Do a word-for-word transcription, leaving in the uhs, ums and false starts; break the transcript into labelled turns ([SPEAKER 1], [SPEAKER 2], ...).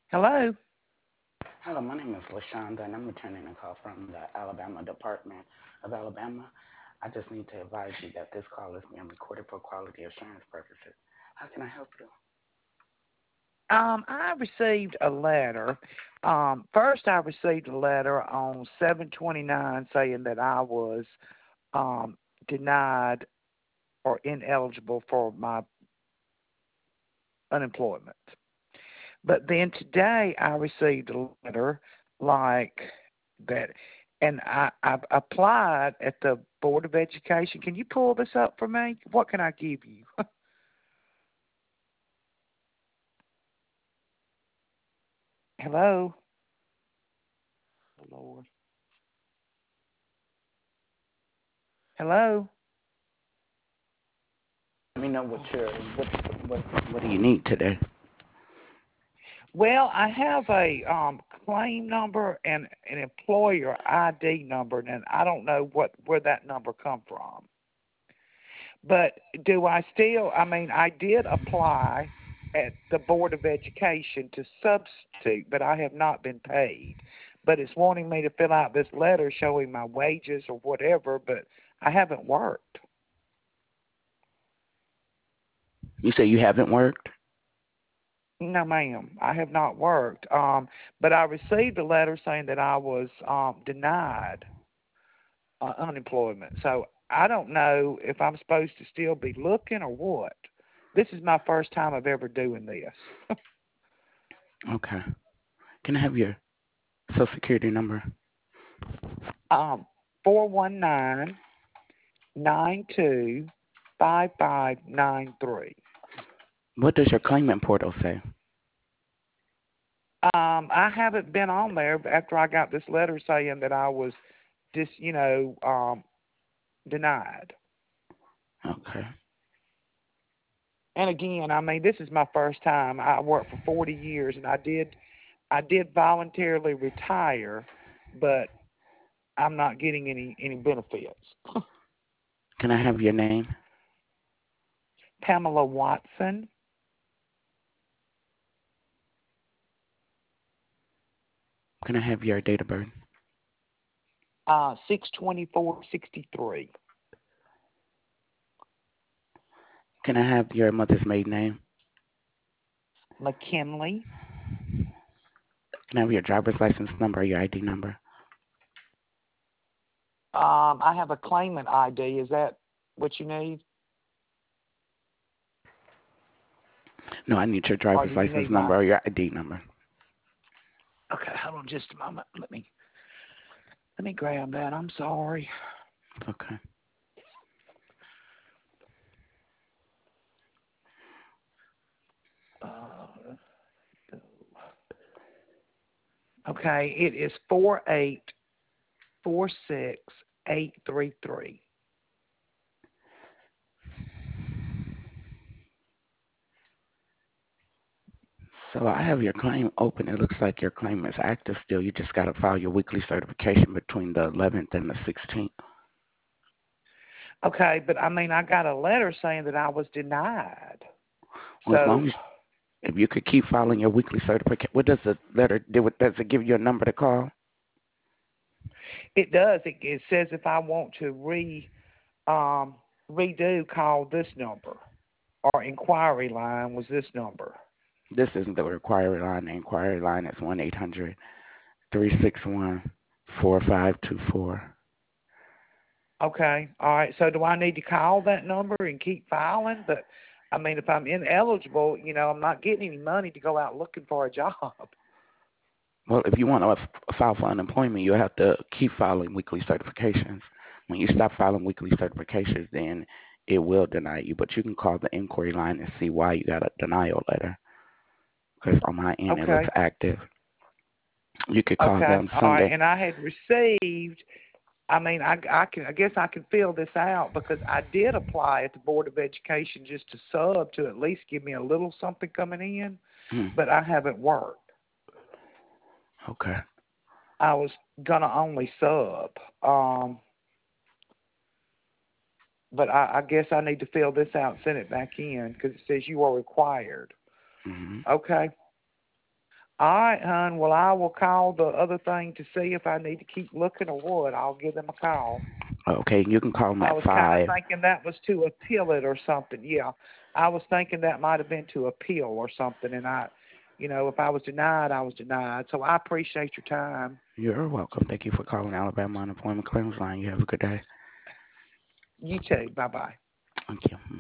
[SPEAKER 1] Hello.
[SPEAKER 2] Hello, my name is LaShonda, and I'm returning a call from the Alabama Department of Alabama. I just need to advise you that this call is being recorded for quality assurance purposes. How can I help you?
[SPEAKER 1] Um, I received a letter. Um, first, I received a letter on seven twenty-nine saying that I was um, denied or ineligible for my unemployment. But then today, I received a letter like that, and I, I've applied at the Board of Education. Can you pull this up for me? What can I give you? Hello. Oh, Lord. Hello.
[SPEAKER 2] Let me know what
[SPEAKER 1] Oh.
[SPEAKER 2] your what what what do you need today?
[SPEAKER 1] Well, I have a um, claim number and an employer I D number, and I don't know what where that number come from. But do I still? I mean, I did apply at the Board of Education to substitute, but I have not been paid. But it's wanting me to fill out this letter showing my wages or whatever, but I haven't worked.
[SPEAKER 2] You say you haven't worked?
[SPEAKER 1] No, ma'am, I have not worked. Um, but I received a letter saying that I was um, denied uh, unemployment. So I don't know if I'm supposed to still be looking or what. This is my first time of ever doing this.
[SPEAKER 2] Okay. Can I have your social security number?
[SPEAKER 1] um, four one nine nine two five five nine three.
[SPEAKER 2] What does your claimant portal say?
[SPEAKER 1] Um, I haven't been on there after I got this letter saying that I was just, you know, um, denied.
[SPEAKER 2] Okay.
[SPEAKER 1] And again, I mean, this is my first time. I worked for forty years, and I did, I did voluntarily retire, but I'm not getting any any benefits.
[SPEAKER 2] Can I have your name?
[SPEAKER 1] Pamela Watson,
[SPEAKER 2] Can I have your date of birth?
[SPEAKER 1] uh, six twenty four sixty three.
[SPEAKER 2] Can I have your mother's maiden name?
[SPEAKER 1] McKinley.
[SPEAKER 2] Can I have your driver's license number or your I D number?
[SPEAKER 1] Um, I have a claimant I D. Is that what you need,
[SPEAKER 2] No, I need your
[SPEAKER 1] or
[SPEAKER 2] driver's
[SPEAKER 1] do you
[SPEAKER 2] license
[SPEAKER 1] need my?
[SPEAKER 2] number or your I D number.
[SPEAKER 1] Okay, hold on just a moment. Let me let me grab that. I'm sorry.
[SPEAKER 2] Okay.
[SPEAKER 1] Uh, okay, it is four eight four six eight three three.
[SPEAKER 2] So I have your claim open. It looks like your claim is active still. You just got to file your weekly certification between the eleventh and the sixteenth.
[SPEAKER 1] Okay, but I mean, I got a letter saying that I was denied.
[SPEAKER 2] Well, as
[SPEAKER 1] So
[SPEAKER 2] long as if you could keep filing your weekly certification, what does the letter do? Does it give you a number to call?
[SPEAKER 1] it does. It, it says if I want to re um, redo, call this number, or inquiry line was this number.
[SPEAKER 2] This isn't the inquiry line. The inquiry line is one eight hundred three six one four five two four.
[SPEAKER 1] Okay, all right. So do I need to call that number and keep filing? But I mean, if I'm ineligible, you know, I'm not getting any money to go out looking for a job.
[SPEAKER 2] Well, if you want to file for unemployment, you have to keep filing weekly certifications. When you stop filing weekly certifications, then it will deny you. But you can call the inquiry line and see why you got a denial letter. Because on my end, it looks
[SPEAKER 1] Okay,
[SPEAKER 2] active. You could call
[SPEAKER 1] okay,
[SPEAKER 2] them
[SPEAKER 1] all right.
[SPEAKER 2] Sunday.
[SPEAKER 1] And I had received. I mean, I, I can. I guess I can fill this out because I did apply at the Board of Education just to sub to at least give me a little something coming in,
[SPEAKER 2] Hmm.
[SPEAKER 1] but I haven't worked.
[SPEAKER 2] Okay.
[SPEAKER 1] I was gonna only sub. Um, but I, I guess I need to fill this out and send it back in because it says you are required.
[SPEAKER 2] Hmm.
[SPEAKER 1] Okay. All right, hon. Well, I will call the other thing to see if I need to keep looking or what. I'll give them a call.
[SPEAKER 2] Okay, you can call them
[SPEAKER 1] I
[SPEAKER 2] at
[SPEAKER 1] was kind of
[SPEAKER 2] five.
[SPEAKER 1] thinking that was to appeal it or something. Yeah, I was thinking that might have been to appeal or something, and I, you know, if I was denied, I was denied. So I appreciate your time.
[SPEAKER 2] You're welcome. Thank you for calling Alabama Unemployment Claims Line. You have a good day.
[SPEAKER 1] You too. Bye bye.
[SPEAKER 2] Thank you.